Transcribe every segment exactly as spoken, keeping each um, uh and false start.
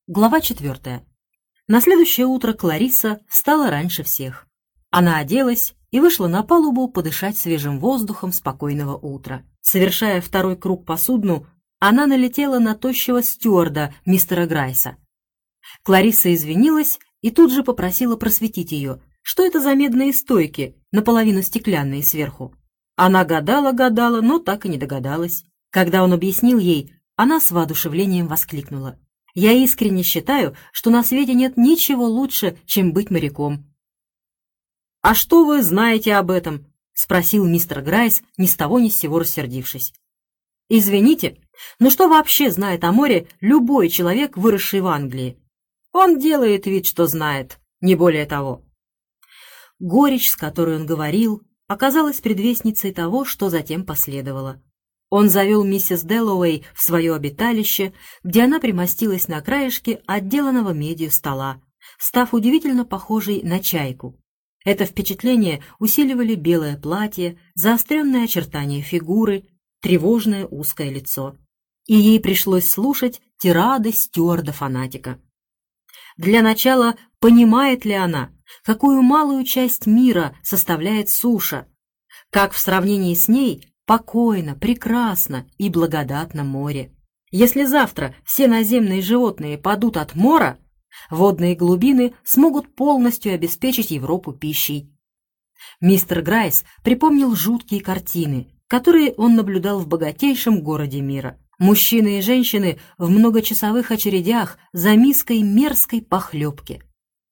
Глава четвертая. На следующее утро Кларисса встала раньше всех. Она оделась и вышла на палубу подышать свежим воздухом спокойного утра. Совершая второй круг по судну, она налетела на тощего стюарда, мистера Грайса. Кларисса извинилась и тут же попросила просветить ее, что это за медные стойки, наполовину стеклянные сверху. Она гадала-гадала, но так и не догадалась. Когда он объяснил ей, она с воодушевлением воскликнула: «Я искренне считаю, что на свете нет ничего лучше, чем быть моряком». «А что вы знаете об этом?» — спросил мистер Грайс, ни с того ни с сего рассердившись. «Извините, но что вообще знает о море любой человек, выросший в Англии? Он делает вид, что знает, не более того». Горечь, с которой он говорил, оказалась предвестницей того, что затем последовало. Он завел миссис Дэллоуэй в свое обиталище, где она примостилась на краешке отделанного медью стола, став удивительно похожей на чайку. Это впечатление усиливали белое платье, заостренные очертания фигуры, тревожное узкое лицо. И ей пришлось слушать тирады стюарда-фанатика. Для начала, понимает ли она, какую малую часть мира составляет суша, как в сравнении с ней покойно, прекрасно и благодатно море. Если завтра все наземные животные падут от мора, водные глубины смогут полностью обеспечить Европу пищей. Мистер Грайс припомнил жуткие картины, которые он наблюдал в богатейшем городе мира. Мужчины и женщины в многочасовых очередях за миской мерзкой похлебки.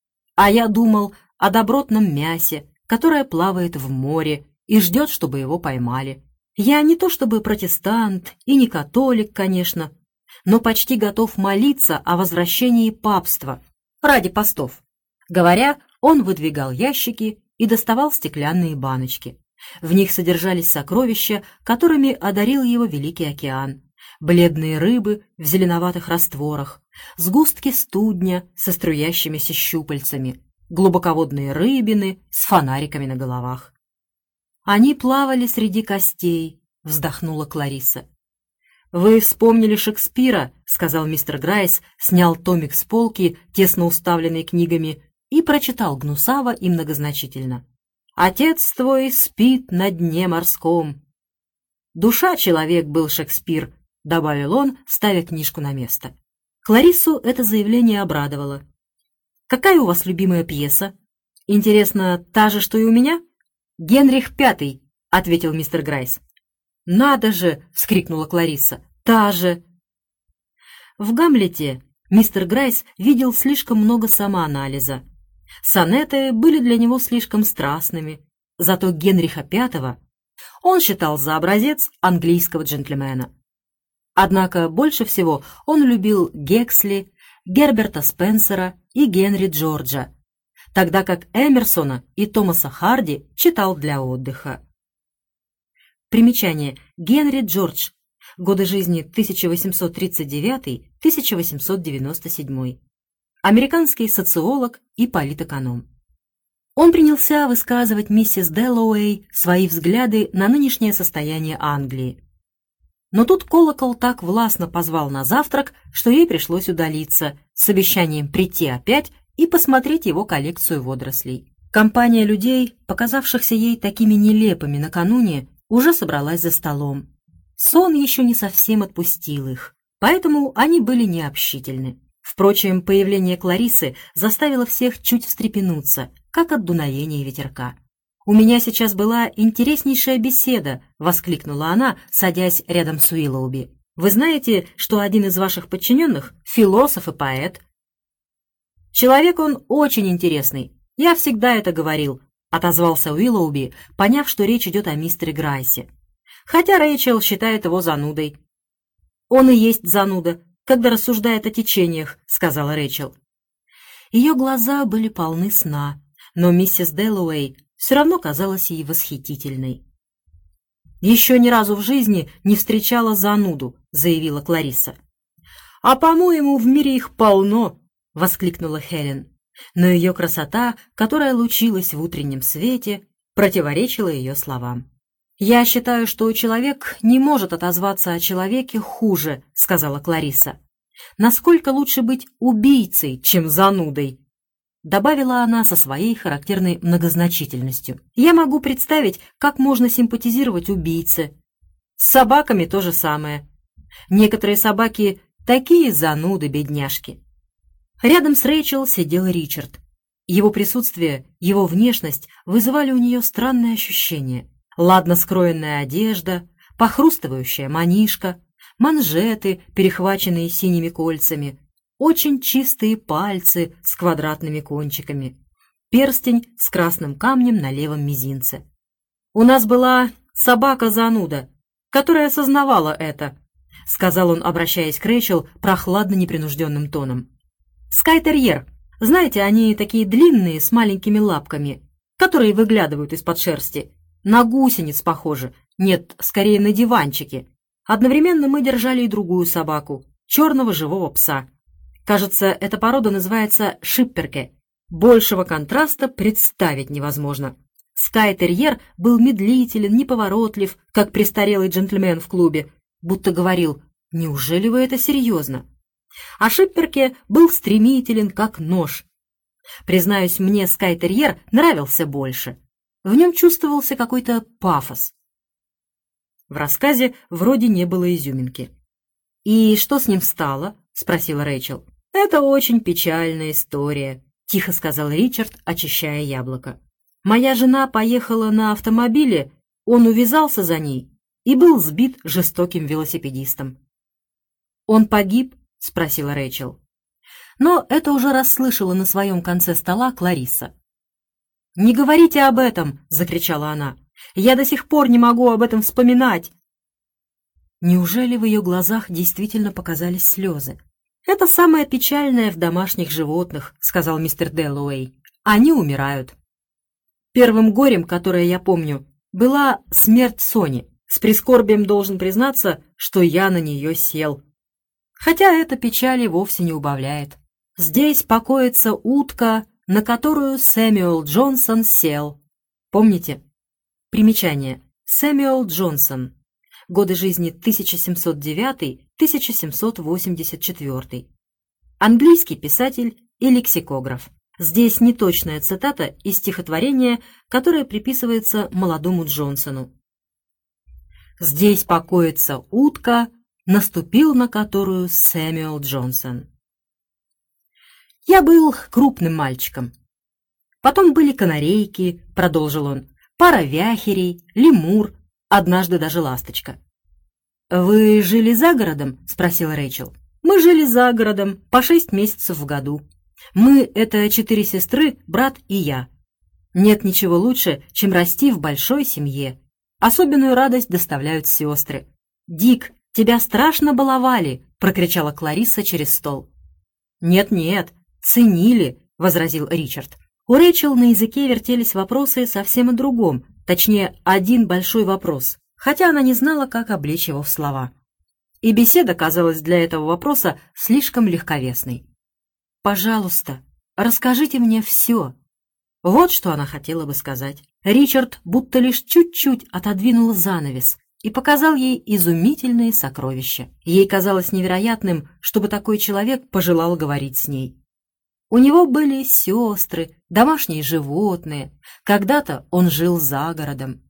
А я думал о добротном мясе, которое плавает в море и ждет, чтобы его поймали. Я не то чтобы протестант и не католик, конечно, но почти готов молиться о возвращении папства ради постов. Говоря, он выдвигал ящики и доставал стеклянные баночки. В них содержались сокровища, которыми одарил его Великий океан. Бледные рыбы в зеленоватых растворах, сгустки студня со струящимися щупальцами, глубоководные рыбины с фонариками на головах. «Они плавали среди костей», — вздохнула Кларисса. «Вы вспомнили Шекспира», — сказал мистер Грайс, снял томик с полки, тесно уставленный книгами, и прочитал гнусаво и многозначительно. «Отец твой спит на дне морском». «Душа человек был Шекспир», — добавил он, ставя книжку на место. Клариссу это заявление обрадовало. «Какая у вас любимая пьеса? Интересно, та же, что и у меня?» «Генрих Пятый», — ответил мистер Грайс. «Надо же!» — вскрикнула Кларисса. «Та же!» В «Гамлете» мистер Грайс видел слишком много самоанализа. Сонеты были для него слишком страстными, зато Генриха Пятого он считал за образец английского джентльмена. Однако больше всего он любил Гексли, Герберта Спенсера и Генри Джорджа, тогда как Эмерсона и Томаса Харди читал для отдыха. Примечание. Генри Джордж. Годы жизни тысяча восемьсот тридцать девятый — тысяча восемьсот девяносто седьмой. Американский социолог и политэконом. Он принялся высказывать миссис Дэллоуэй свои взгляды на нынешнее состояние Англии. Но тут колокол так властно позвал на завтрак, что ей пришлось удалиться с обещанием прийти опять и посмотреть его коллекцию водорослей. Компания людей, показавшихся ей такими нелепыми накануне, уже собралась за столом. Сон еще не совсем отпустил их, поэтому они были необщительны. Впрочем, появление Клариссы заставило всех чуть встрепенуться, как от дуновения ветерка. «У меня сейчас была интереснейшая беседа», — воскликнула она, садясь рядом с Уиллоуби. «Вы знаете, что один из ваших подчиненных — философ и поэт?» «Человек он очень интересный. Я всегда это говорил», — отозвался Уиллоуби, поняв, что речь идет о мистере Грайсе. «Хотя Рэйчел считает его занудой». «Он и есть зануда, когда рассуждает о течениях», — сказала Рэйчел. Ее глаза были полны сна, но миссис Дэллоуэй все равно казалась ей восхитительной. «Еще ни разу в жизни не встречала зануду», — заявила Кларисса. «А, по-моему, в мире их полно», — воскликнула Хелен. Но ее красота, которая лучилась в утреннем свете, противоречила ее словам. «Я считаю, что человек не может отозваться о человеке хуже», — сказала Кларисса. Насколько лучше быть убийцей, чем занудой? Добавила она со своей характерной многозначительностью. Я могу представить, как можно симпатизировать убийце. С собаками то же самое. Некоторые собаки такие зануды, бедняжки. Рядом с Рэйчел сидел Ричард. Его присутствие, его внешность вызывали у нее странное ощущение. Ладно скроенная одежда, похрустывающая манишка, манжеты, перехваченные синими кольцами, очень чистые пальцы с квадратными кончиками, перстень с красным камнем на левом мизинце. «У нас была собака-зануда, которая осознавала это», — сказал он, обращаясь к Рэйчел прохладно-непринужденным тоном. «Скай-терьер. Знаете, они такие длинные, с маленькими лапками, которые выглядывают из-под шерсти. На гусениц похожи. Нет, скорее на диванчики. Одновременно мы держали и другую собаку, черного живого пса. Кажется, эта порода называется шипперке. Большего контраста представить невозможно. Скай-терьер был медлителен, неповоротлив, как престарелый джентльмен в клубе, будто говорил: «Неужели вы это серьезно?» А шипперке был стремителен, как нож. Признаюсь, мне скай-терьер нравился больше. В нем чувствовался какой-то пафос. В рассказе вроде не было изюминки. «И что с ним стало?» — спросила Рэйчел. «Это очень печальная история», — тихо сказал Ричард, очищая яблоко. «Моя жена поехала на автомобиле, он увязался за ней и был сбит жестоким велосипедистом». «Он погиб?» — спросила Рэйчел. Но это уже расслышала на своем конце стола Кларисса. «Не говорите об этом!» — закричала она. «Я до сих пор не могу об этом вспоминать!» Неужели в ее глазах действительно показались слезы? «Это самое печальное в домашних животных», — сказал мистер Дэллоуэй. «Они умирают». Первым горем, которое я помню, была смерть Сони. С прискорбием должен признаться, что я на нее сел. Хотя это печали вовсе не убавляет. Здесь покоится утка, на которую Сэмюэл Джонсон сел. Помните? Примечание. Сэмюэл Джонсон. Годы жизни тысяча семьсот девятый — тысяча семьсот восемьдесят четвёртый. Английский писатель и лексикограф. Здесь неточная цитата из стихотворения, которое приписывается молодому Джонсону. «Здесь покоится утка, наступил на которую Сэмюэл Джонсон». Я был крупным мальчиком. Потом были канарейки, продолжил он, пара вяхерей, лемур, однажды даже ласточка. «Вы жили за городом?» — спросила Рэйчел. «Мы жили за городом по шесть месяцев в году. Мы — это четыре сестры, брат и я. Нет ничего лучше, чем расти в большой семье. Особенную радость доставляют сестры. Дик, тебя страшно баловали!» — прокричала Кларисса через стол. «Нет-нет, ценили!» — возразил Ричард. У Рэйчел на языке вертелись вопросы совсем о другом, точнее, один большой вопрос, хотя она не знала, как облечь его в слова. И беседа казалась для этого вопроса слишком легковесной. «Пожалуйста, расскажите мне все». Вот что она хотела бы сказать. Ричард будто лишь чуть-чуть отодвинул занавес и показал ей изумительные сокровища. Ей казалось невероятным, чтобы такой человек пожелал говорить с ней. У него были сестры, домашние животные. Когда-то он жил за городом.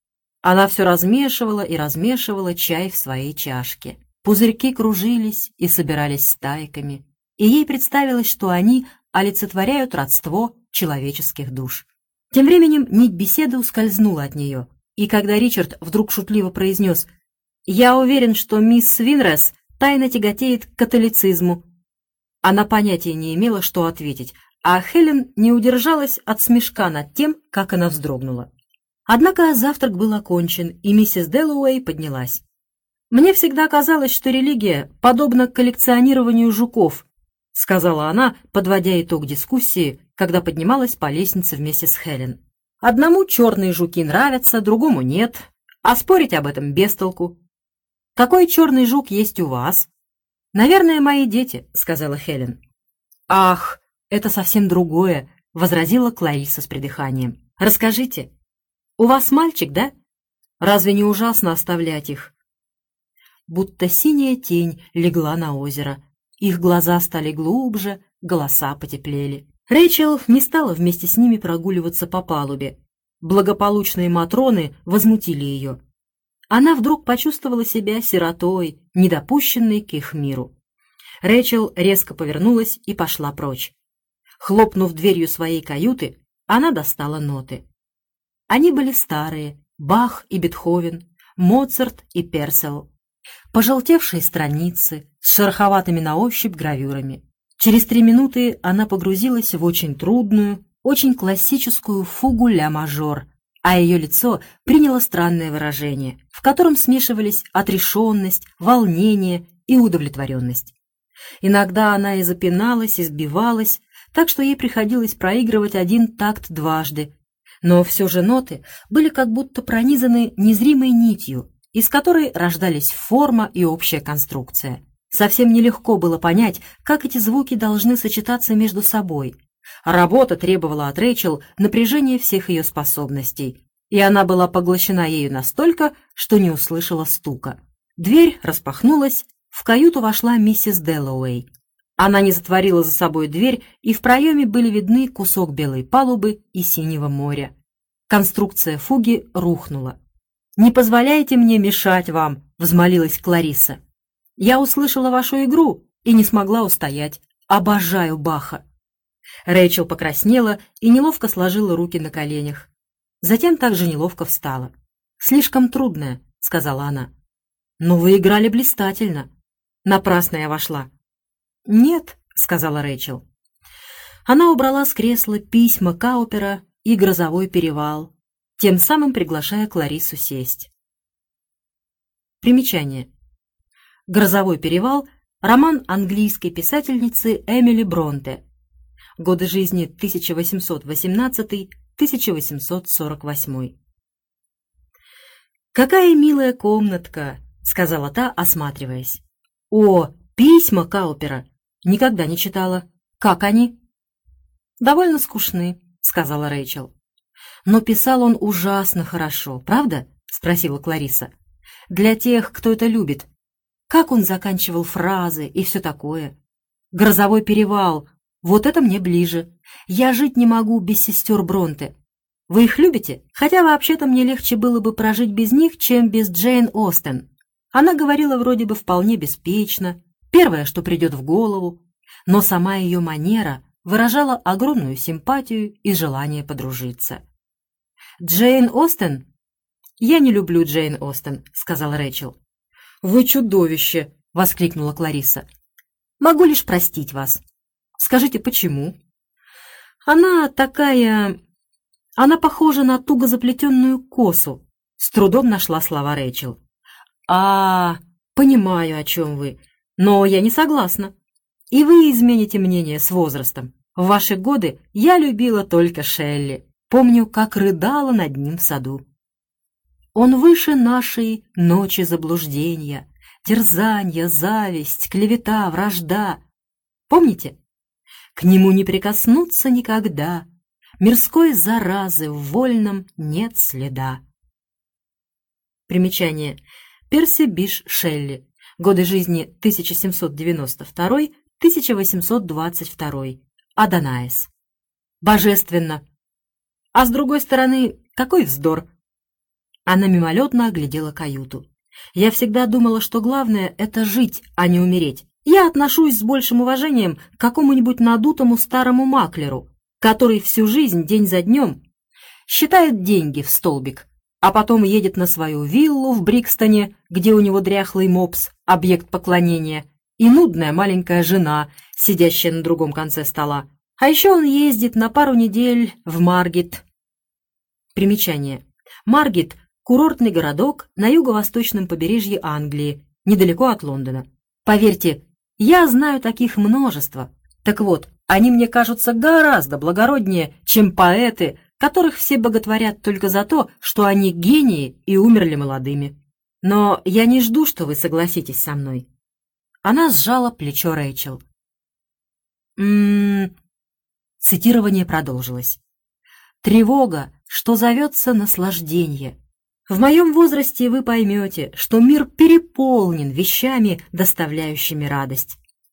Она все размешивала и размешивала чай в своей чашке. Пузырьки кружились и собирались стайками, и ей представилось, что они олицетворяют родство человеческих душ. Тем временем нить беседы ускользнула от нее, и когда Ричард вдруг шутливо произнес: «Я уверен, что мисс Свинрес тайно тяготеет к католицизму», она понятия не имела, что ответить, а Хелен не удержалась от смешка над тем, как она вздрогнула. Однако завтрак был окончен, и миссис Дэллоуэй поднялась. «Мне всегда казалось, что религия подобна коллекционированию жуков», сказала она, подводя итог дискуссии, когда поднималась по лестнице вместе с Хелен. «Одному черные жуки нравятся, другому нет, а спорить об этом без толку. Какой черный жук есть у вас?» «Наверное, мои дети», — сказала Хелен. «Ах, это совсем другое», — возразила Кларисса с придыханием. «Расскажите, у вас мальчик, да? Разве не ужасно оставлять их?» Будто синяя тень легла на озеро, Их глаза стали глубже, голоса потеплели. Рэйчел не стала вместе с ними прогуливаться по палубе. Благополучные матроны возмутили ее. Она вдруг почувствовала себя сиротой, недопущенной к их миру. Рэйчел резко повернулась и пошла прочь. Хлопнув дверью своей каюты, она достала ноты. Они были старые: Бах и Бетховен, Моцарт и Перселл. Пожелтевшие страницы с шероховатыми на ощупь гравюрами. Через три минуты она погрузилась в очень трудную, очень классическую фугу ля-мажор, а ее лицо приняло странное выражение, в котором смешивались отрешенность, волнение и удовлетворенность. Иногда она и запиналась, и сбивалась, так что ей приходилось проигрывать один такт дважды, но все же ноты были как будто пронизаны незримой нитью, из которой рождались форма и общая конструкция. Совсем нелегко было понять, как эти звуки должны сочетаться между собой. Работа требовала от Рэйчел напряжения всех ее способностей, и она была поглощена ею настолько, что не услышала стука. Дверь распахнулась, в каюту вошла миссис Дэллоуэй. Она не затворила за собой дверь, и в проеме были видны кусок белой палубы и синего моря. Конструкция фуги рухнула. «Не позволяйте мне мешать вам», — взмолилась Кларисса. «Я услышала вашу игру и не смогла устоять. Обожаю Баха». Рэйчел покраснела и неловко сложила руки на коленях. Затем также неловко встала. «Слишком трудная», — сказала она. «Но вы играли блистательно». Напрасно я вошла. «Нет», — сказала Рэйчел. Она убрала с кресла письма Каупера и «Грозовой перевал», тем самым приглашая Клариссу сесть. Примечание. «Грозовой перевал» — роман английской писательницы Эмили Бронте. Годы жизни тысяча восемьсот восемнадцатый — тысяча восемьсот сорок восьмой. «Какая милая комнатка», — сказала та, осматриваясь. «О, письма Каупера! Никогда не читала. Как они?» «Довольно скучны», — сказала Рэйчел. «Но писал он ужасно хорошо, правда?» — спросила Кларисса. «Для тех, кто это любит. Как он заканчивал фразы и все такое. Грозовой перевал. Вот это мне ближе. Я жить не могу без сестер Бронте. Вы их любите? Хотя вообще-то мне легче было бы прожить без них, чем без Джейн Остен. Она говорила вроде бы вполне беспечно, первое, что придет в голову, но сама ее манера выражала огромную симпатию и желание подружиться. Джейн Остен? Я не люблю Джейн Остен, сказала Рэйчел. Вы чудовище, воскликнула Кларисса. Могу лишь простить вас. Скажите, почему? Она такая... Она похожа на туго заплетенную косу. С трудом нашла слова Рэйчел. А, понимаю, о чем вы, но я не согласна. И вы измените мнение с возрастом. В ваши годы я любила только Шелли. Помню, как рыдала над ним в саду. Он выше нашей ночи заблуждения, терзанья, зависть, клевета, вражда. Помните? К нему не прикоснуться никогда, мирской заразы в вольном нет следа. Примечание. Перси Биш Шелли. Годы жизни тысяча семьсот девяносто второй — тысяча восемьсот двадцать второй. Адонаис. Божественно. А с другой стороны, какой вздор. Она мимолетно оглядела каюту. Я всегда думала, что главное — это жить, а не умереть. Я отношусь с большим уважением к какому-нибудь надутому старому маклеру, который всю жизнь, день за днем, считает деньги в столбик, а потом едет на свою виллу в Брикстоне, где у него дряхлый мопс, объект поклонения, и нудная маленькая жена, сидящая на другом конце стола. А еще он ездит на пару недель в Маргет. Примечание. Маргет — курортный городок на юго-восточном побережье Англии, недалеко от Лондона. Поверьте, я знаю таких множество. Так вот, они мне кажутся гораздо благороднее, чем поэты, которых все боготворят только за то, что они гении и умерли молодыми. Но я не жду, что вы согласитесь со мной. Она сжала плечо Рэйчел. М-м-м... Цитирование продолжилось. «Тревога, что зовется наслаждение. В моем возрасте вы поймете, что мир переполнен вещами, доставляющими радость.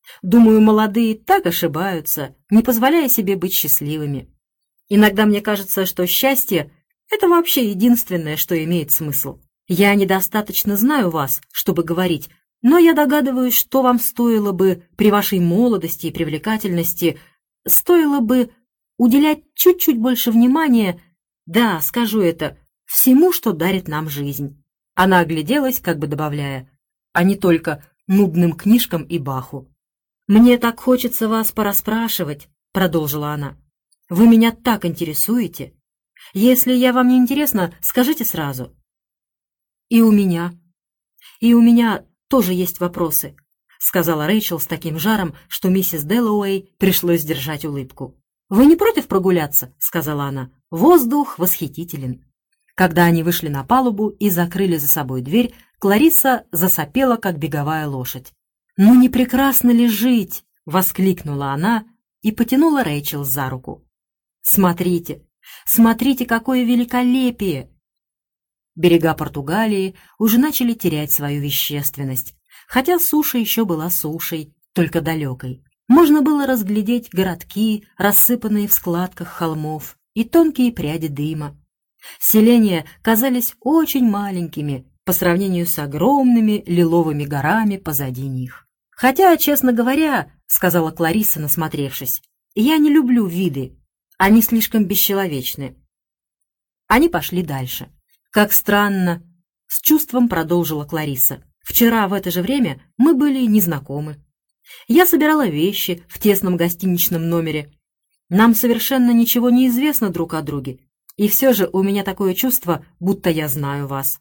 Думаю, молодые так ошибаются, не позволяя себе быть счастливыми. Иногда мне кажется, что счастье — это вообще единственное, что имеет смысл. Я недостаточно знаю вас, чтобы говорить, но я догадываюсь, что вам стоило бы при вашей молодости и привлекательности, стоило бы уделять чуть-чуть больше внимания, да, скажу это, всему, что дарит нам жизнь. Она огляделась, как бы добавляя, а не только нудным книжкам и Баху. «Мне так хочется вас порасспрашивать», — продолжила она. «Вы меня так интересуете. Если я вам не интересна, скажите сразу». «И у меня. И у меня тоже есть вопросы», — сказала Рэйчел с таким жаром, что миссис Дэллоуэй пришлось сдержать улыбку. «Вы не против прогуляться?» — сказала она. «Воздух восхитителен». Когда они вышли на палубу и закрыли за собой дверь, Кларисса засопела, как беговая лошадь. «Ну не прекрасно ли жить?» — воскликнула она и потянула Рэйчел за руку. «Смотрите, смотрите, какое великолепие!» Берега Португалии уже начали терять свою вещественность, хотя суша еще была сушей, только далекой. Можно было разглядеть городки, рассыпанные в складках холмов, и тонкие пряди дыма. Селения казались очень маленькими по сравнению с огромными лиловыми горами позади них. «Хотя, честно говоря, — сказала Кларисса, насмотревшись, — я не люблю виды, они слишком бесчеловечны». Они пошли дальше. «Как странно!» — с чувством продолжила Кларисса. «Вчера в это же время мы были незнакомы. Я собирала вещи в тесном гостиничном номере. Нам совершенно ничего не известно друг о друге, и все же у меня такое чувство, будто я знаю вас.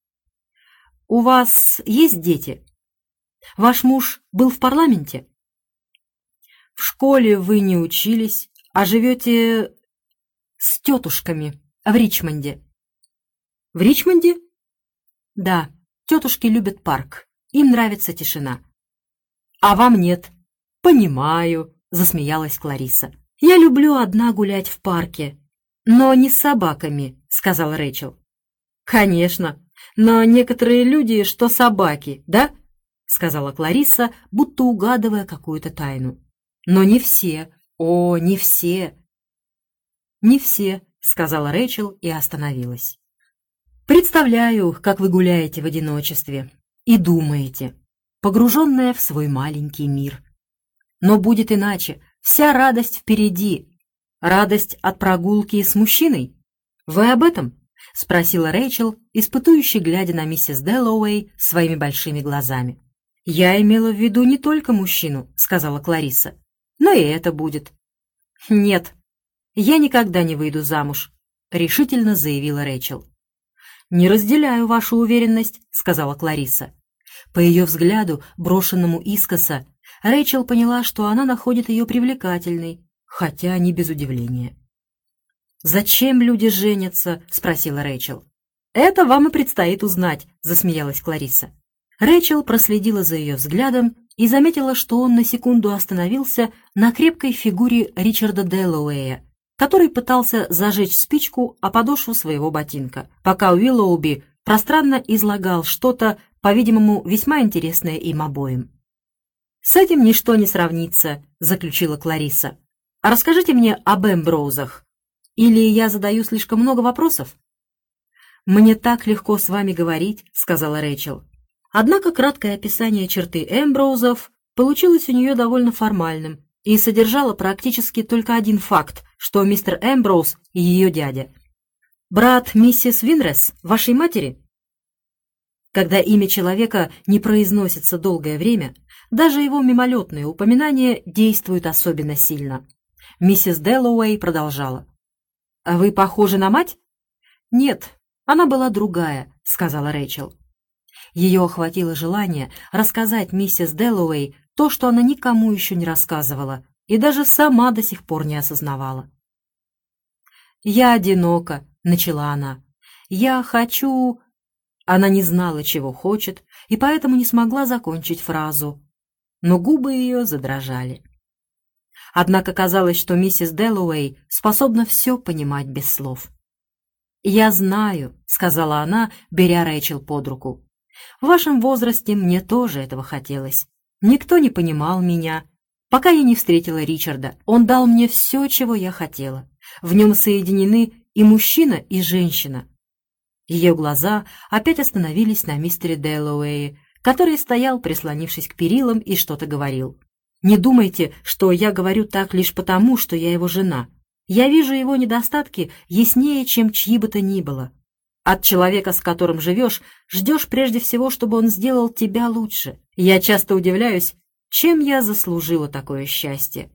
У вас есть дети? Ваш муж был в парламенте? В школе вы не учились, а живете с тетушками в Ричмонде». «В Ричмонде?» «Да, тетушки любят парк, им нравится тишина». «А вам нет?» «Понимаю», — засмеялась Кларисса. «Я люблю одна гулять в парке, но не с собаками», — сказала Рэйчел. «Конечно, но некоторые люди, что собаки, да?» — сказала Кларисса, будто угадывая какую-то тайну. «Но не все, о, не все». «Не все», — сказала Рэйчел и остановилась. «Представляю, как вы гуляете в одиночестве и думаете, погруженная в свой маленький мир. Но будет иначе, вся радость впереди. Радость от прогулки с мужчиной? Вы об этом?» — спросила Рэйчел, испытующе глядя на миссис Дэллоуэй своими большими глазами. «Я имела в виду не только мужчину», — сказала Кларисса, — «но и это будет». «Нет, я никогда не выйду замуж», — решительно заявила Рэйчел. «Не разделяю вашу уверенность», — сказала Кларисса. По ее взгляду, брошенному искоса, Рэйчел поняла, что она находит ее привлекательной, хотя не без удивления. «Зачем люди женятся?» — спросила Рэйчел. «Это вам и предстоит узнать», — засмеялась Кларисса. Рэйчел проследила за ее взглядом и заметила, что он на секунду остановился на крепкой фигуре Ричарда Дэллоуэя, который пытался зажечь спичку о подошву своего ботинка, пока Уиллоуби пространно излагал что-то, по-видимому, весьма интересное им обоим. «С этим ничто не сравнится», — заключила Кларисса. «А расскажите мне об Эмброузах. Или я задаю слишком много вопросов?» «Мне так легко с вами говорить», — сказала Рэйчел. Однако краткое описание черты Эмброузов получилось у нее довольно формальным и содержало практически только один факт, что мистер Эмброуз и ее дядя. «Брат миссис Винрес, вашей матери?» Когда имя человека не произносится долгое время, даже его мимолетные упоминания действуют особенно сильно. Миссис Дэллоуэй продолжала. «А вы похожи на мать?» «Нет, она была другая», — сказала Рэйчел. Ее охватило желание рассказать миссис Дэллоуэй то, что она никому еще не рассказывала и даже сама до сих пор не осознавала. «Я одинока», — начала она. «Я хочу...» Она не знала, чего хочет, и поэтому не смогла закончить фразу. Но губы ее задрожали. Однако казалось, что миссис Дэллоуэй способна все понимать без слов. «Я знаю», — сказала она, беря Рэйчел под руку. «В вашем возрасте мне тоже этого хотелось. Никто не понимал меня, пока я не встретила Ричарда. Он дал мне все, чего я хотела. В нем соединены и мужчина, и женщина». Ее глаза опять остановились на мистере Дэллоуэе, который стоял, прислонившись к перилам, и что-то говорил. «Не думайте, что я говорю так лишь потому, что я его жена. Я вижу его недостатки яснее, чем чьи бы то ни было. От человека, с которым живешь, ждешь прежде всего, чтобы он сделал тебя лучше. Я часто удивляюсь, чем я заслужила такое счастье».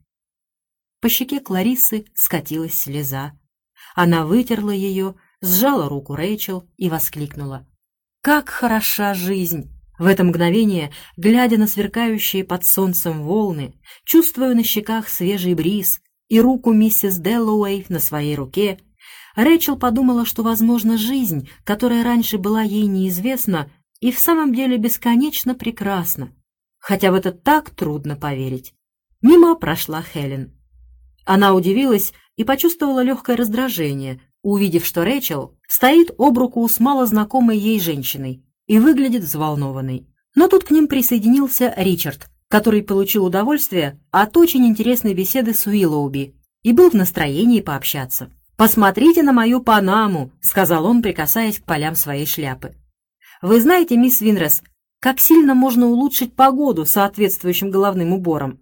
По щеке Клариссы скатилась слеза. Она вытерла ее, сжала руку Рэйчел и воскликнула: «Как хороша жизнь!» В это мгновение, глядя на сверкающие под солнцем волны, чувствуя на щеках свежий бриз и руку миссис Дэллоуэй на своей руке, Рэйчел подумала, что, возможно, жизнь, которая раньше была ей неизвестна, и в самом деле бесконечно прекрасна, хотя в это так трудно поверить. Мимо прошла Хелен. Она удивилась и почувствовала легкое раздражение, увидев, что Рэйчел стоит об руку с малознакомой ей женщиной и выглядит взволнованной. Но тут к ним присоединился Ричард, который получил удовольствие от очень интересной беседы с Уиллоуби и был в настроении пообщаться. «Посмотрите на мою Панаму», — сказал он, прикасаясь к полям своей шляпы. «Вы знаете, мисс Винрес, как сильно можно улучшить погоду соответствующим головным убором?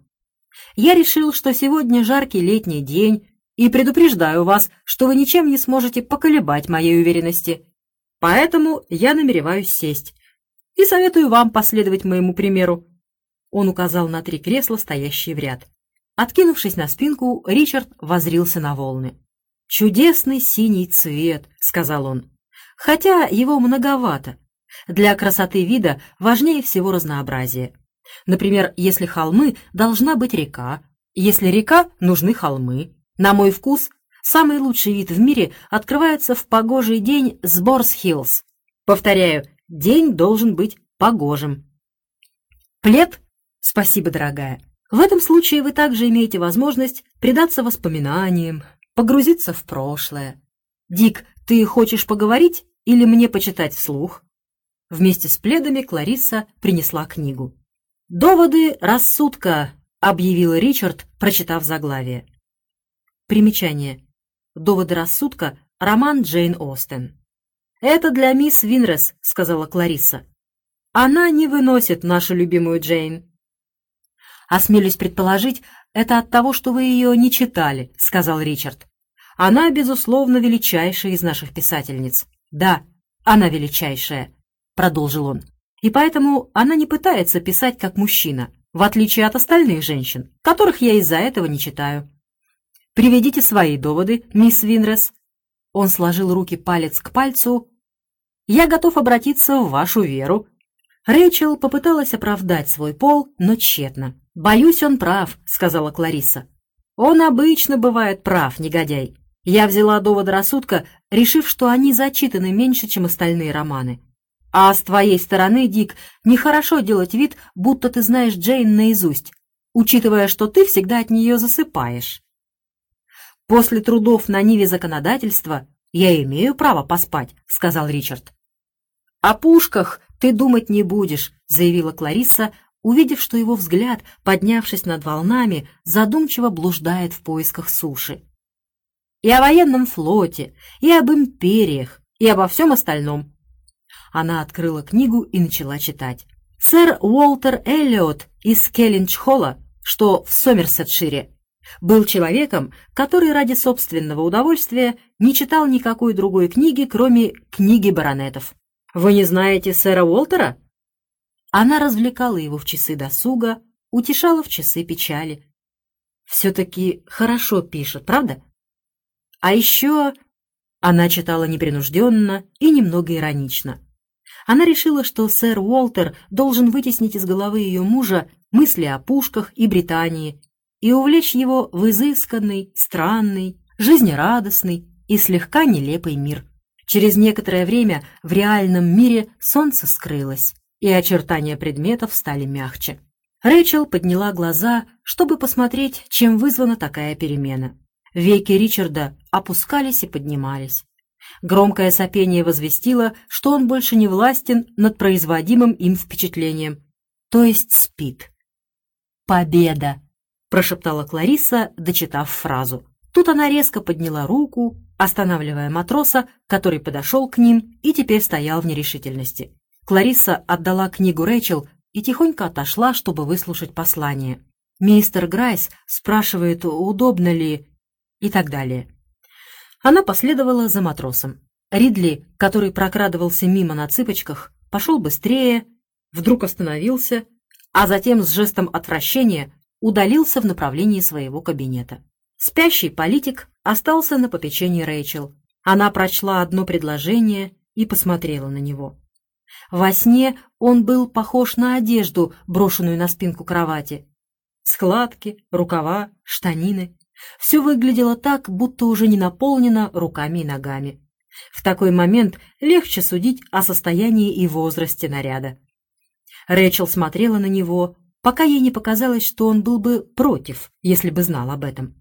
Я решил, что сегодня жаркий летний день, и предупреждаю вас, что вы ничем не сможете поколебать моей уверенности. Поэтому я намереваюсь сесть. И советую вам последовать моему примеру». Он указал на три кресла, стоящие в ряд. Откинувшись на спинку, Ричард воззрился на волны. «Чудесный синий цвет», — сказал он, — «хотя его многовато. Для красоты вида важнее всего разнообразие. Например, если холмы, должна быть река, если река, нужны холмы. На мой вкус, самый лучший вид в мире открывается в погожий день с Борс-Хиллз. Повторяю, день должен быть погожим». «Плед? Спасибо, дорогая. В этом случае вы также имеете возможность предаться воспоминаниям, погрузиться в прошлое. Дик, ты хочешь поговорить или мне почитать вслух?» Вместе с пледами Кларисса принесла книгу. «Доводы рассудка», — объявил Ричард, прочитав заглавие. Примечание. «Доводы рассудка» — роман Джейн Остен. «Это для мисс Винрес», — сказала Кларисса. «Она не выносит нашу любимую Джейн». «Осмелюсь предположить, это от того, что вы ее не читали», — сказал Ричард. «Она, безусловно, величайшая из наших писательниц». «Да, она величайшая», — продолжил он. «И поэтому она не пытается писать как мужчина, в отличие от остальных женщин, которых я из-за этого не читаю. Приведите свои доводы, мисс Винрес». Он сложил руки палец к пальцу. «Я готов обратиться в вашу веру». Рэйчел попыталась оправдать свой пол, но тщетно. «Боюсь, он прав», — сказала Кларисса. «Он обычно бывает прав, негодяй. Я взяла доводы рассудка, решив, что они зачитаны меньше, чем остальные романы. А с твоей стороны, Дик, нехорошо делать вид, будто ты знаешь Джейн наизусть, учитывая, что ты всегда от нее засыпаешь. После трудов на ниве законодательства я имею право поспать», — сказал Ричард. «О пушках ты думать не будешь», — заявила Кларисса, увидев, что его взгляд, поднявшись над волнами, задумчиво блуждает в поисках суши. «И о военном флоте, и об империях, и обо всем остальном». Она открыла книгу и начала читать. Сэр Уолтер Эллиот из Келлинч-Холла, что в Сомерсетшире, был человеком, который ради собственного удовольствия не читал никакой другой книги, кроме книги баронетов. «Вы не знаете сэра Уолтера?» Она развлекала его в часы досуга, утешала в часы печали. «Все-таки хорошо пишет, правда? А еще...» Она читала непринужденно и немного иронично. Она решила, что сэр Уолтер должен вытеснить из головы ее мужа мысли о пушках и Британии и увлечь его в изысканный, странный, жизнерадостный и слегка нелепый мир. Через некоторое время в реальном мире солнце скрылось, и очертания предметов стали мягче. Рэйчел подняла глаза, чтобы посмотреть, чем вызвана такая перемена. Веки Ричарда опускались и поднимались. Громкое сопение возвестило, что он больше не властен над производимым им впечатлением, то есть спит. «Победа!» — прошептала Кларисса, дочитав фразу. Тут она резко подняла руку, останавливая матроса, который подошел к ним и теперь стоял в нерешительности. Кларисса отдала книгу Рэйчел и тихонько отошла, чтобы выслушать послание. Мистер Грайс спрашивает, удобно ли, и так далее. Она последовала за матросом. Ридли, который прокрадывался мимо на цыпочках, пошел быстрее, вдруг остановился, а затем с жестом отвращения удалился в направлении своего кабинета. Спящий политик остался на попечении Рэйчел. Она прочла одно предложение и посмотрела на него. Во сне он был похож на одежду, брошенную на спинку кровати. Складки, рукава, штанины. Все выглядело так, будто уже не наполнено руками и ногами. В такой момент легче судить о состоянии и возрасте наряда. Рэйчел смотрела на него, пока ей не показалось, что он был бы против, если бы знал об этом.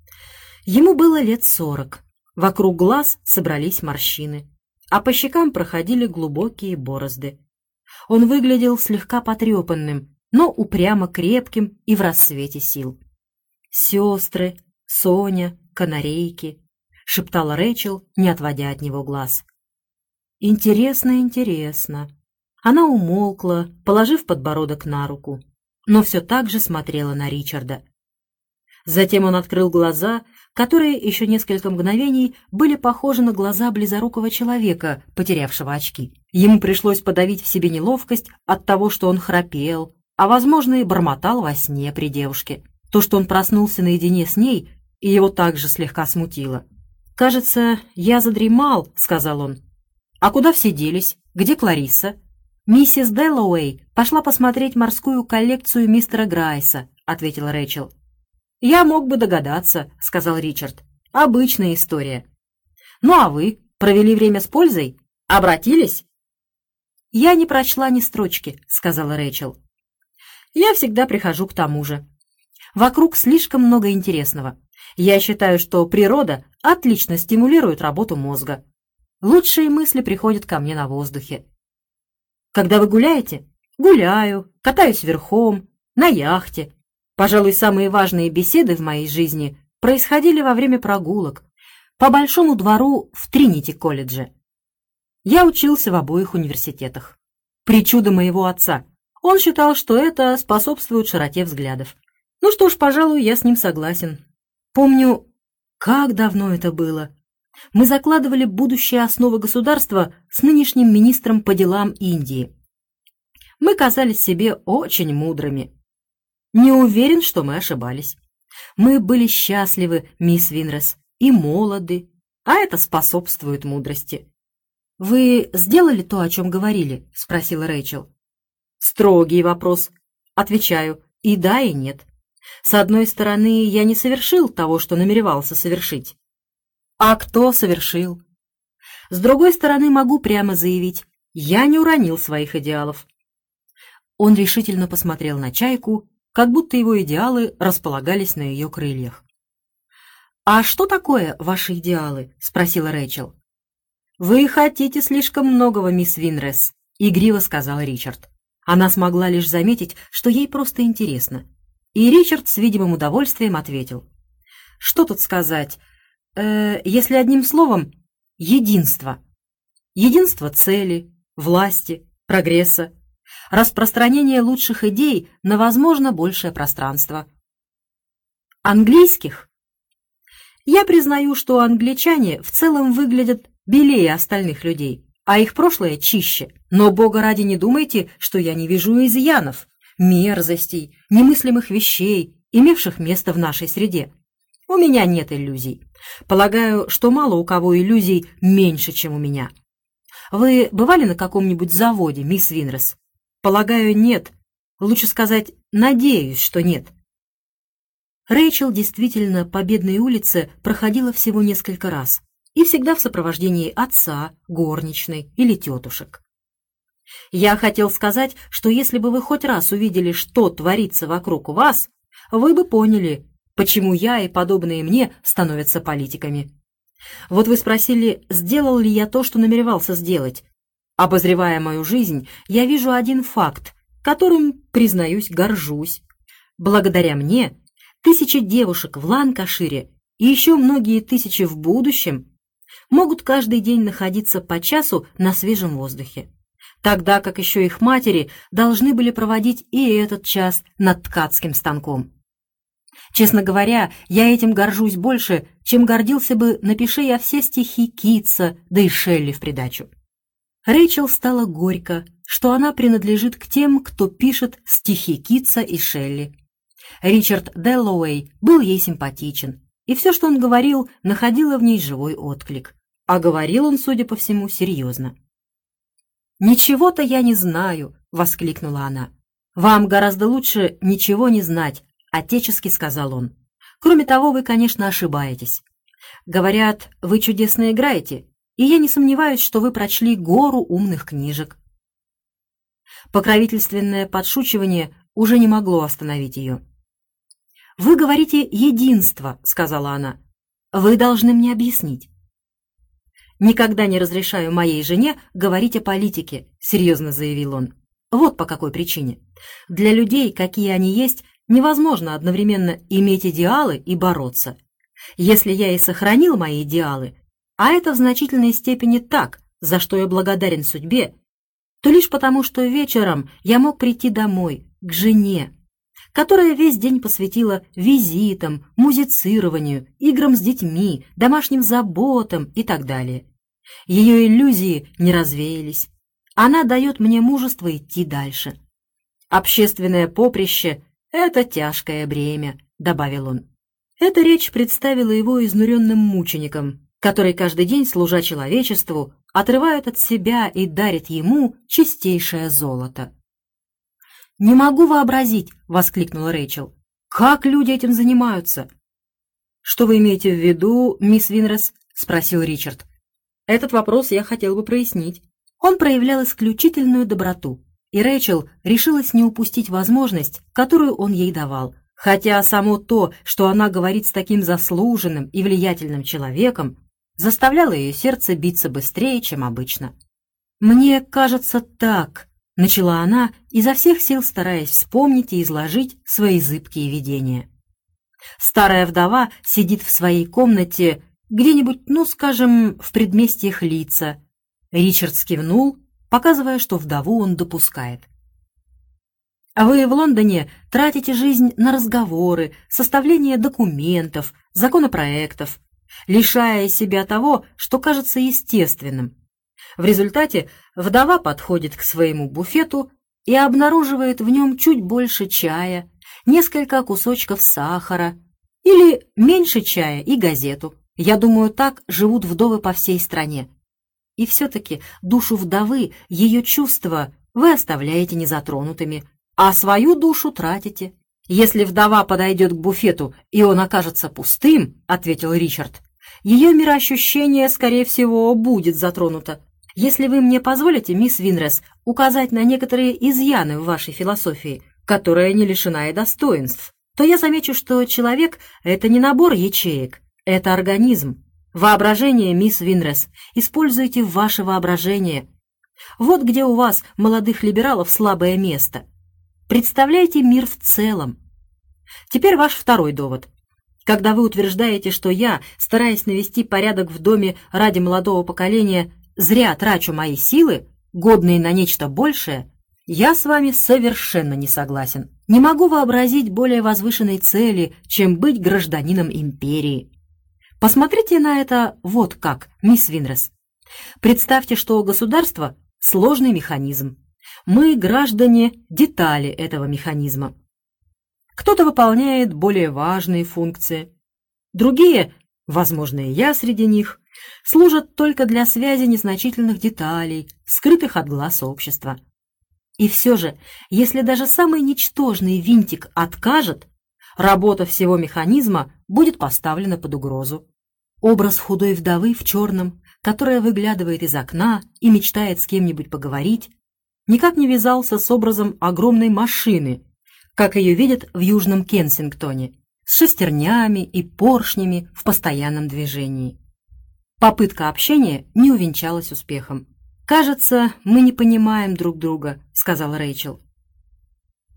Ему было лет сорок. Вокруг глаз собрались морщины, а по щекам проходили глубокие борозды. Он выглядел слегка потрепанным, но упрямо крепким и в рассвете сил. «Сестры, Соня, канарейки», — шептала Рэйчел, не отводя от него глаз. «Интересно, интересно». Она умолкла, положив подбородок на руку, но все так же смотрела на Ричарда. Затем он открыл глаза, которые еще несколько мгновений были похожи на глаза близорукого человека, потерявшего очки. Ему пришлось подавить в себе неловкость от того, что он храпел, а, возможно, и бормотал во сне при девушке. То, что он проснулся наедине с ней, и его также слегка смутило. «Кажется, я задремал», — сказал он. «А куда все делись? Где Кларисса?» «Миссис Дэллоуэй пошла посмотреть морскую коллекцию мистера Грайса», — ответила Рэйчел. «Я мог бы догадаться», — сказал Ричард. «Обычная история». «Ну а вы? Провели время с пользой? Обратились?» «Я не прочла ни строчки», — сказала Рэйчел. «Я всегда прихожу к тому же. Вокруг слишком много интересного. Я считаю, что природа отлично стимулирует работу мозга. Лучшие мысли приходят ко мне на воздухе». «Когда вы гуляете?» «Гуляю, катаюсь верхом, на яхте. Пожалуй, самые важные беседы в моей жизни происходили во время прогулок по Большому двору в Тринити-колледже. Я учился в обоих университетах. Причуда моего отца. Он считал, что это способствует широте взглядов. Ну что ж, пожалуй, я с ним согласен. Помню, как давно это было. Мы закладывали будущие основы государства с нынешним министром по делам Индии. Мы казались себе очень мудрыми. Не уверен, что мы ошибались. Мы были счастливы, мисс Винрес, и молоды, а это способствует мудрости. «Вы сделали то, о чем говорили?» — спросила Рэйчел. «Строгий вопрос». Отвечаю, и да, и нет. С одной стороны, я не совершил того, что намеревался совершить. А кто совершил? С другой стороны, могу прямо заявить, я не уронил своих идеалов. Он решительно посмотрел на чайку, как будто его идеалы располагались на ее крыльях. «А что такое ваши идеалы?» — спросила Рэйчел. «Вы хотите слишком многого, мисс Винрес», — игриво сказал Ричард. Она смогла лишь заметить, что ей просто интересно. И Ричард с видимым удовольствием ответил. «Что тут сказать? Э, если одним словом, единство. Единство цели, власти, прогресса. Распространение лучших идей на, возможно, большее пространство. Английских? Я признаю, что англичане в целом выглядят белее остальных людей, а их прошлое чище. Но, бога ради, не думайте, что я не вижу изъянов, мерзостей, немыслимых вещей, имевших место в нашей среде. У меня нет иллюзий. Полагаю, что мало у кого иллюзий меньше, чем у меня. Вы бывали на каком-нибудь заводе, мисс Винрес? Полагаю, нет. Лучше сказать, надеюсь, что нет. Рэйчел действительно по Бедной улице проходила всего несколько раз, и всегда в сопровождении отца, горничной или тетушек. Я хотел сказать, что если бы вы хоть раз увидели, что творится вокруг вас, вы бы поняли, почему я и подобные мне становятся политиками. Вот вы спросили, сделал ли я то, что намеревался сделать. Обозревая мою жизнь, я вижу один факт, которым, признаюсь, горжусь. Благодаря мне тысячи девушек в Ланкашире и еще многие тысячи в будущем могут каждый день находиться по часу на свежем воздухе, тогда как еще их матери должны были проводить и этот час над ткацким станком. Честно говоря, я этим горжусь больше, чем гордился бы, напиши я все стихи Китса, да и Шелли в придачу. Рэйчел стало горько, что она принадлежит к тем, кто пишет стихи Китса и Шелли. Ричард Дэллоуэй был ей симпатичен, и все, что он говорил, находило в ней живой отклик. А говорил он, судя по всему, серьезно. «Ничего-то я не знаю», — воскликнула она. «Вам гораздо лучше ничего не знать», — отечески сказал он. «Кроме того, вы, конечно, ошибаетесь. Говорят, вы чудесно играете, и я не сомневаюсь, что вы прочли гору умных книжек». Покровительственное подшучивание уже не могло остановить ее. «Вы говорите «единство», — сказала она. «Вы должны мне объяснить». «Никогда не разрешаю моей жене говорить о политике», — серьезно заявил он. «Вот по какой причине. Для людей, какие они есть, невозможно одновременно иметь идеалы и бороться. Если я и сохранил мои идеалы, а это в значительной степени так, за что я благодарен судьбе, то лишь потому, что вечером я мог прийти домой, к жене, которая весь день посвятила визитам, музицированию, играм с детьми, домашним заботам и так далее. Ее иллюзии не развеялись. Она дает мне мужество идти дальше. Общественное поприще — это тяжкое бремя», — добавил он. Эта речь представила его изнуренным мучеником, который каждый день, служа человечеству, отрывает от себя и дарит ему чистейшее золото. «Не могу вообразить», — воскликнула Рэйчел. «Как люди этим занимаются?» «Что вы имеете в виду, мисс Винрес?» — спросил Ричард. «Этот вопрос я хотел бы прояснить». Он проявлял исключительную доброту, и Рэйчел решилась не упустить возможность, которую он ей давал, хотя само то, что она говорит с таким заслуженным и влиятельным человеком, заставляло ее сердце биться быстрее, чем обычно. «Мне кажется так», — начала она, изо всех сил стараясь вспомнить и изложить свои зыбкие видения. Старая вдова сидит в своей комнате где-нибудь, ну, скажем, в предместьях Лидса. Ричард скивнул, показывая, что вдову он допускает. Вы в Лондоне тратите жизнь на разговоры, составление документов, законопроектов, лишая себя того, что кажется естественным. В результате вдова подходит к своему буфету и обнаруживает в нем чуть больше чая, несколько кусочков сахара или меньше чая и газету. Я думаю, так живут вдовы по всей стране. И все-таки душу вдовы, ее чувства вы оставляете незатронутыми, а свою душу тратите. «Если вдова подойдет к буфету, и он окажется пустым, — ответил Ричард, — ее мироощущение, скорее всего, будет затронуто. Если вы мне позволите, мисс Винрес, указать на некоторые изъяны в вашей философии, которая не лишена и достоинств, то я замечу, что человек — это не набор ячеек, это организм. Воображение, мисс Винрес, используйте ваше воображение. Вот где у вас, молодых либералов, слабое место. Представляйте мир в целом. Теперь ваш второй довод. Когда вы утверждаете, что я, стараясь навести порядок в доме ради молодого поколения, зря трачу мои силы, годные на нечто большее, я с вами совершенно не согласен. Не могу вообразить более возвышенной цели, чем быть гражданином империи. Посмотрите на это вот как, мисс Винрес. Представьте, что государство – сложный механизм. Мы, граждане, детали этого механизма. Кто-то выполняет более важные функции. Другие, возможно, и я среди них, служат только для связи незначительных деталей, скрытых от глаз общества. И все же, если даже самый ничтожный винтик откажет, работа всего механизма будет поставлена под угрозу. Образ худой вдовы в черном, которая выглядывает из окна и мечтает с кем-нибудь поговорить, никак не вязался с образом огромной машины, как ее видят в Южном Кенсингтоне, с шестернями и поршнями в постоянном движении. Попытка общения не увенчалась успехом. «Кажется, мы не понимаем друг друга», — сказала Рэйчел.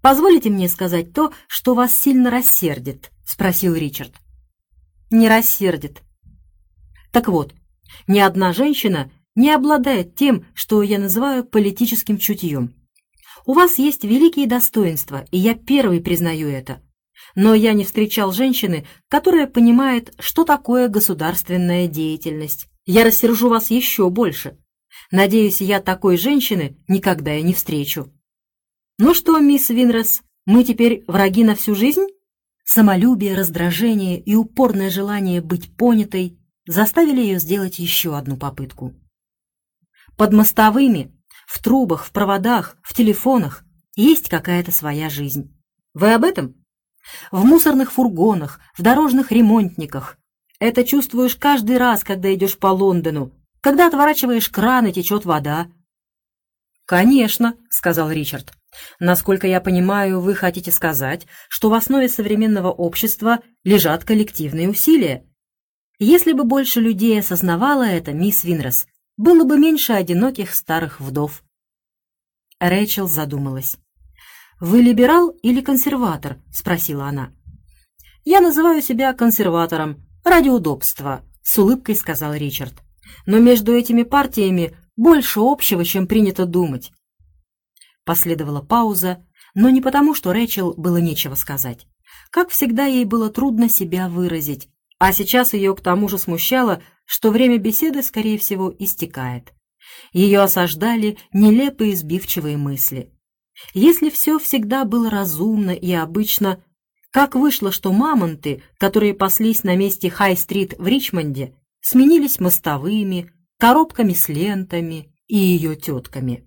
«Позволите мне сказать то, что вас сильно рассердит?» — спросил Ричард. «Не рассердит». «Так вот, ни одна женщина не обладает тем, что я называю политическим чутьем. У вас есть великие достоинства, и я первый признаю это. Но я не встречал женщины, которая понимает, что такое государственная деятельность. Я рассержу вас еще больше. Надеюсь, я такой женщины никогда и не встречу». «Ну что, мисс Винрос, мы теперь враги на всю жизнь?» Самолюбие, раздражение и упорное желание быть понятой заставили ее сделать еще одну попытку. «Под мостовыми, в трубах, в проводах, в телефонах есть какая-то своя жизнь. Вы об этом? В мусорных фургонах, в дорожных ремонтниках. Это чувствуешь каждый раз, когда идешь по Лондону, когда отворачиваешь кран и течет вода». «Конечно», — сказал Ричард. «Насколько я понимаю, вы хотите сказать, что в основе современного общества лежат коллективные усилия. Если бы больше людей осознавало это, мисс Винрос, было бы меньше одиноких старых вдов». Рэйчел задумалась. «Вы либерал или консерватор?» — спросила она. «Я называю себя консерватором, ради удобства», — с улыбкой сказал Ричард. «Но между этими партиями больше общего, чем принято думать». Последовала пауза, но не потому, что Рэйчел было нечего сказать. Как всегда, ей было трудно себя выразить, а сейчас ее к тому же смущало, что время беседы, скорее всего, истекает. Ее осаждали нелепые сбивчивые мысли. Если все всегда было разумно и обычно, как вышло, что мамонты, которые паслись на месте Хай-стрит в Ричмонде, сменились мостовыми, коробками с лентами и ее тетками?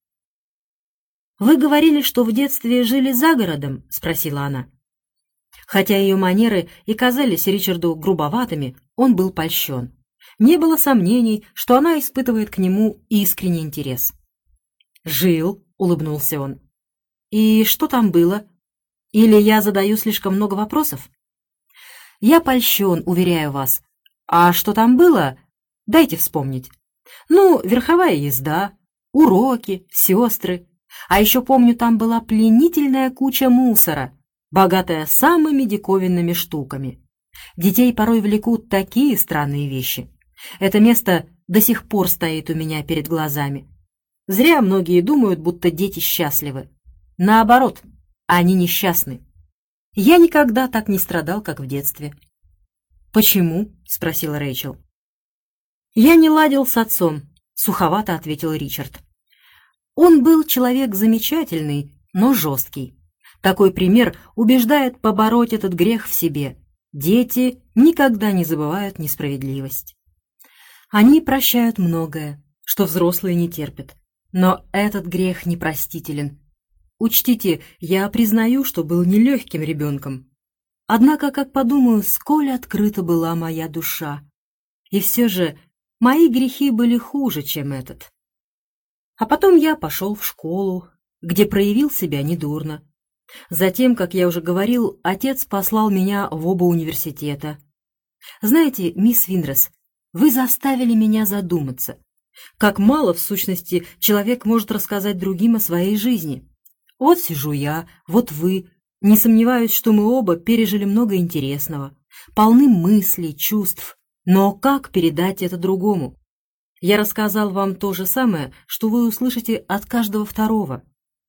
«Вы говорили, что в детстве жили за городом?» — спросила она. Хотя ее манеры и казались Ричарду грубоватыми, он был польщен. Не было сомнений, что она испытывает к нему искренний интерес. «Жил», — улыбнулся он. «И что там было? Или я задаю слишком много вопросов?» «Я польщен, уверяю вас. А что там было? Дайте вспомнить. Ну, верховая езда, уроки, сестры. А еще помню, там была пленительная куча мусора, богатая самыми диковинными штуками. Детей порой влекут такие странные вещи. Это место до сих пор стоит у меня перед глазами. Зря многие думают, будто дети счастливы. Наоборот, они несчастны. Я никогда так не страдал, как в детстве». «Почему?» — спросила Рэйчел. «Я не ладил с отцом», — суховато ответил Ричард. «Он был человек замечательный, но жесткий. Такой пример убеждает побороть этот грех в себе. Дети никогда не забывают несправедливость. Они прощают многое, что взрослые не терпят. Но этот грех непростителен. Учтите, я признаю, что был нелегким ребенком. Однако, как подумаю, сколь открыта была моя душа. И все же мои грехи были хуже, чем этот. А потом я пошел в школу, где проявил себя недурно. Затем, как я уже говорил, отец послал меня в оба университета. Знаете, мисс Винрос, вы заставили меня задуматься. Как мало, в сущности, человек может рассказать другим о своей жизни. Вот сижу я, вот вы. Не сомневаюсь, что мы оба пережили много интересного, полны мыслей, чувств. Но как передать это другому? Я рассказал вам то же самое, что вы услышите от каждого второго.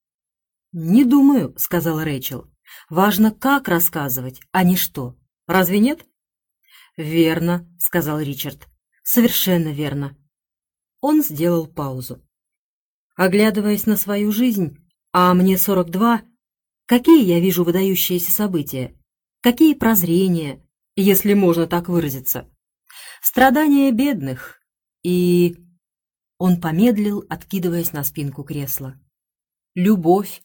«Не думаю», — сказала Рэйчел. «Важно, как рассказывать, а не что. Разве нет?» «Верно», — сказал Ричард. «Совершенно верно». Он сделал паузу. Оглядываясь на свою жизнь, а мне сорок два, какие я вижу выдающиеся события, какие прозрения, если можно так выразиться. Страдания бедных и... Он помедлил, откидываясь на спинку кресла. Любовь.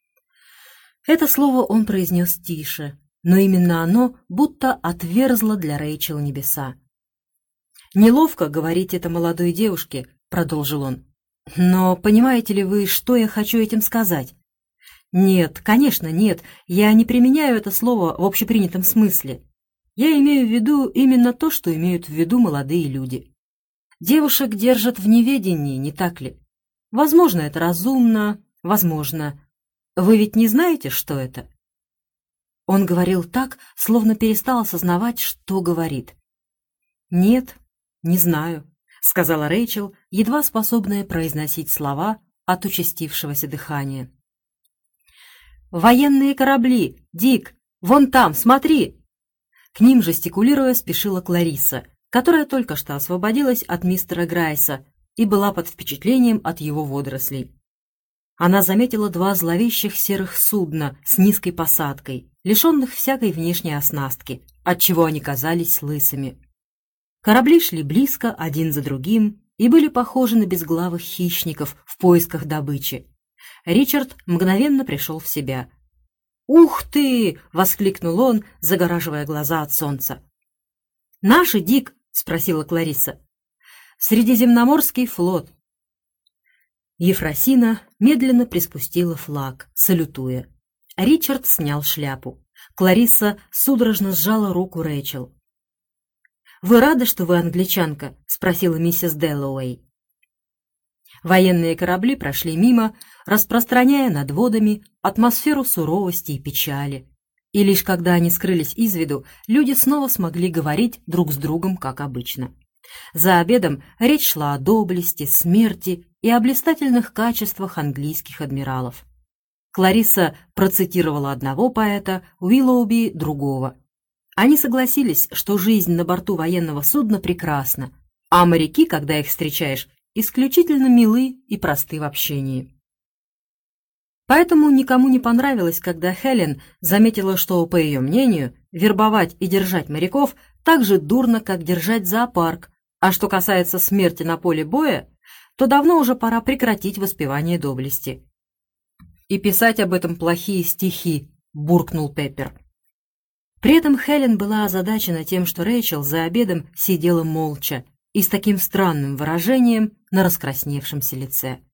Это слово он произнес тише, но именно оно будто отверзло для Рэйчел небеса. «Неловко говорить это молодой девушке», — продолжил он. «Но понимаете ли вы, что я хочу этим сказать?» «Нет, конечно, нет, я не применяю это слово в общепринятом смысле. Я имею в виду именно то, что имеют в виду молодые люди. Девушек держат в неведении, не так ли? Возможно, это разумно, возможно. Вы ведь не знаете, что это?» Он говорил так, словно перестал осознавать, что говорит. «Нет, не знаю», — сказала Рэйчел, едва способная произносить слова от участившегося дыхания. «Военные корабли! Дик! Вон там, смотри!» К ним, жестикулируя, спешила Кларисса, которая только что освободилась от мистера Грайса и была под впечатлением от его водорослей. Она заметила два зловещих серых судна с низкой посадкой, лишенных всякой внешней оснастки, отчего они казались лысыми. Корабли шли близко один за другим и были похожи на безглавых хищников в поисках добычи. Ричард мгновенно пришел в себя. «Ух ты!» — воскликнул он, загораживая глаза от солнца. «Наши, Дик?» — спросила Кларисса. «Средиземноморский флот». Ефросина медленно приспустила флаг, салютуя. Ричард снял шляпу. Кларисса судорожно сжала руку Рэйчел. «Вы рады, что вы англичанка?» — спросила миссис Дэллоуэй. Военные корабли прошли мимо, распространяя над водами атмосферу суровости и печали. И лишь когда они скрылись из виду, люди снова смогли говорить друг с другом, как обычно. За обедом речь шла о доблести, смерти и о блистательных качествах английских адмиралов. Кларисса процитировала одного поэта, Уиллоуби — другого. Они согласились, что жизнь на борту военного судна прекрасна, а моряки, когда их встречаешь, исключительно милы и просты в общении. Поэтому никому не понравилось, когда Хелен заметила, что, по ее мнению, вербовать и держать моряков так же дурно, как держать зоопарк, а что касается смерти на поле боя, то давно уже пора прекратить воспевание доблести. «И писать об этом плохие стихи», — буркнул Пеппер. При этом Хелен была озадачена тем, что Рэйчел за обедом сидела молча и с таким странным выражением на раскрасневшемся лице.